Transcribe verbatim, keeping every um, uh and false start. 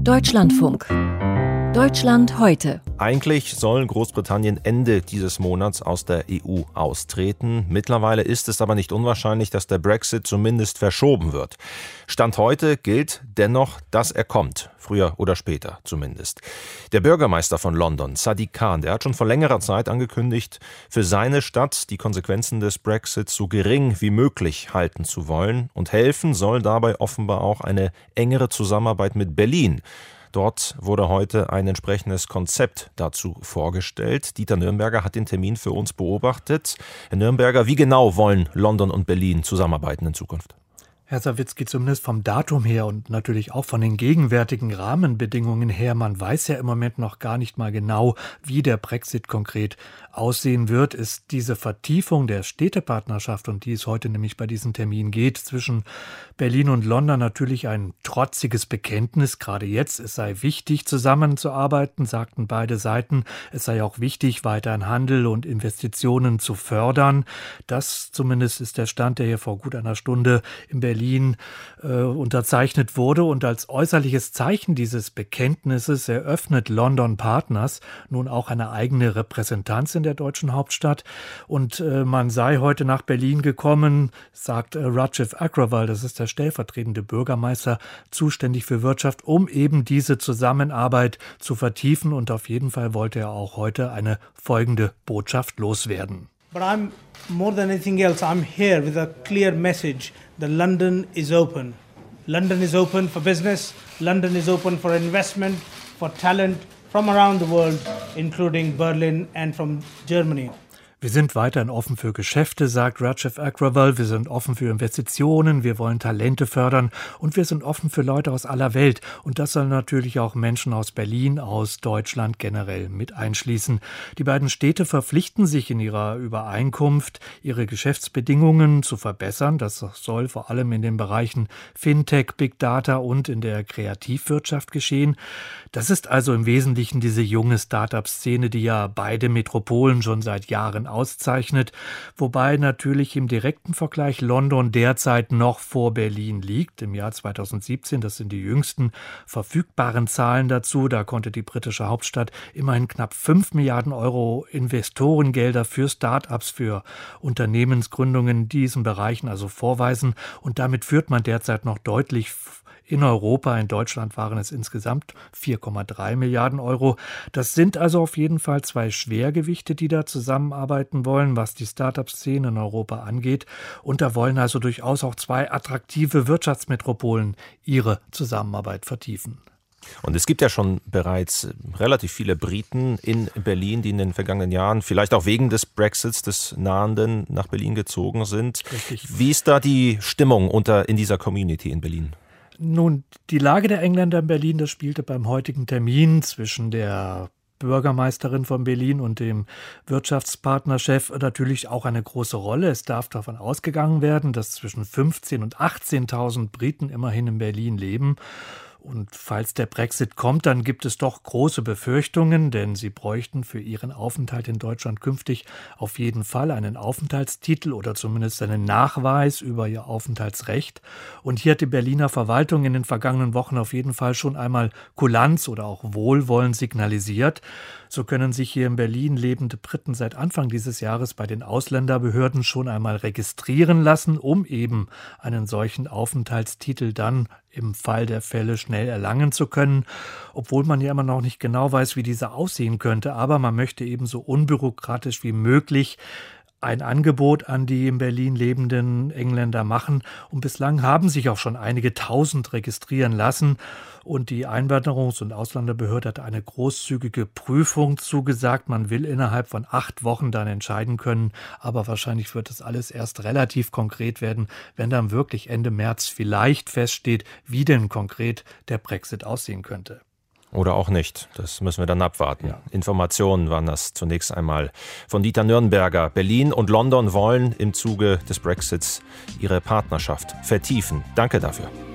Deutschlandfunk. Deutschland heute. Eigentlich soll Großbritannien Ende dieses Monats aus der E U austreten. Mittlerweile ist es aber nicht unwahrscheinlich, dass der Brexit zumindest verschoben wird. Stand heute gilt dennoch, dass er kommt. Früher oder später zumindest. Der Bürgermeister von London, Sadiq Khan, der hat schon vor längerer Zeit angekündigt, für seine Stadt die Konsequenzen des Brexits so gering wie möglich halten zu wollen. Und helfen soll dabei offenbar auch eine engere Zusammenarbeit mit Berlin. Dort wurde heute ein entsprechendes Konzept dazu vorgestellt. Dieter Nürnberger hat den Termin für uns beobachtet. Herr Nürnberger, wie genau wollen London und Berlin zusammenarbeiten in Zukunft? Herr Sawicki, zumindest vom Datum her und natürlich auch von den gegenwärtigen Rahmenbedingungen her, man weiß ja im Moment noch gar nicht mal genau, wie der Brexit konkret aussehen wird, ist diese Vertiefung der Städtepartnerschaft, um die es heute nämlich bei diesem Termin geht, zwischen Berlin und London natürlich ein trotziges Bekenntnis. Gerade jetzt, es sei wichtig, zusammenzuarbeiten, sagten beide Seiten. Es sei auch wichtig, weiterhin Handel und Investitionen zu fördern. Das zumindest ist der Stand, der hier vor gut einer Stunde in Berlin Berlin äh, unterzeichnet wurde. Und als äußerliches Zeichen dieses Bekenntnisses eröffnet London Partners nun auch eine eigene Repräsentanz in der deutschen Hauptstadt. Und äh, man sei heute nach Berlin gekommen, sagt äh, Rajiv Agrawal, das ist der stellvertretende Bürgermeister, zuständig für Wirtschaft, um eben diese Zusammenarbeit zu vertiefen. Und auf jeden Fall wollte er auch heute eine folgende Botschaft loswerden. But I'm more than anything else, I'm here with a clear message that London is open. London is open for business. London is open for investment, for talent from around the world, including Berlin and from Germany. Wir sind weiterhin offen für Geschäfte, sagt Rajiv Agrawal. Wir sind offen für Investitionen, wir wollen Talente fördern und wir sind offen für Leute aus aller Welt. Und das soll natürlich auch Menschen aus Berlin, aus Deutschland generell mit einschließen. Die beiden Städte verpflichten sich in ihrer Übereinkunft, ihre Geschäftsbedingungen zu verbessern. Das soll vor allem in den Bereichen Fintech, Big Data und in der Kreativwirtschaft geschehen. Das ist also im Wesentlichen diese junge Start-up-Szene, die ja beide Metropolen schon seit Jahren auszeichnet, wobei natürlich im direkten Vergleich London derzeit noch vor Berlin liegt. Im Jahr zweitausendsiebzehn, das sind die jüngsten verfügbaren Zahlen dazu, da konnte die britische Hauptstadt immerhin knapp fünf Milliarden Euro Investorengelder für Start-ups, für Unternehmensgründungen in diesen Bereichen also vorweisen und damit führt man derzeit noch deutlich in Europa. In Deutschland waren es insgesamt vier Komma drei Milliarden Euro. Das sind also auf jeden Fall zwei Schwergewichte, die da zusammenarbeiten wollen, was die Start-up-Szene in Europa angeht. Und da wollen also durchaus auch zwei attraktive Wirtschaftsmetropolen ihre Zusammenarbeit vertiefen. Und es gibt ja schon bereits relativ viele Briten in Berlin, die in den vergangenen Jahren, vielleicht auch wegen des Brexits, des Nahenden, nach Berlin gezogen sind. Richtig. Wie ist da die Stimmung unter in dieser Community in Berlin? Nun, die Lage der Engländer in Berlin, das spielte beim heutigen Termin zwischen der Bürgermeisterin von Berlin und dem Wirtschaftspartnerchef natürlich auch eine große Rolle. Es darf davon ausgegangen werden, dass zwischen fünfzehntausend und achtzehntausend Briten immerhin in Berlin leben. Und falls der Brexit kommt, dann gibt es doch große Befürchtungen, denn sie bräuchten für ihren Aufenthalt in Deutschland künftig auf jeden Fall einen Aufenthaltstitel oder zumindest einen Nachweis über ihr Aufenthaltsrecht. Und hier hat die Berliner Verwaltung in den vergangenen Wochen auf jeden Fall schon einmal Kulanz oder auch Wohlwollen signalisiert. So können sich hier in Berlin lebende Briten seit Anfang dieses Jahres bei den Ausländerbehörden schon einmal registrieren lassen, um eben einen solchen Aufenthaltstitel dann im Fall der Fälle schnell erlangen zu können, obwohl man ja immer noch nicht genau weiß, wie dieser aussehen könnte. Aber man möchte eben so unbürokratisch wie möglich ein Angebot an die in Berlin lebenden Engländer machen. Und bislang haben sich auch schon einige Tausend registrieren lassen. Und die Einwanderungs- und Ausländerbehörde hat eine großzügige Prüfung zugesagt. Man will innerhalb von acht Wochen dann entscheiden können. Aber wahrscheinlich wird das alles erst relativ konkret werden, wenn dann wirklich Ende März vielleicht feststeht, wie denn konkret der Brexit aussehen könnte. Oder auch nicht. Das müssen wir dann abwarten. Ja. Informationen waren das zunächst einmal von Dieter Nürnberger. Berlin und London wollen im Zuge des Brexits ihre Partnerschaft vertiefen. Danke dafür.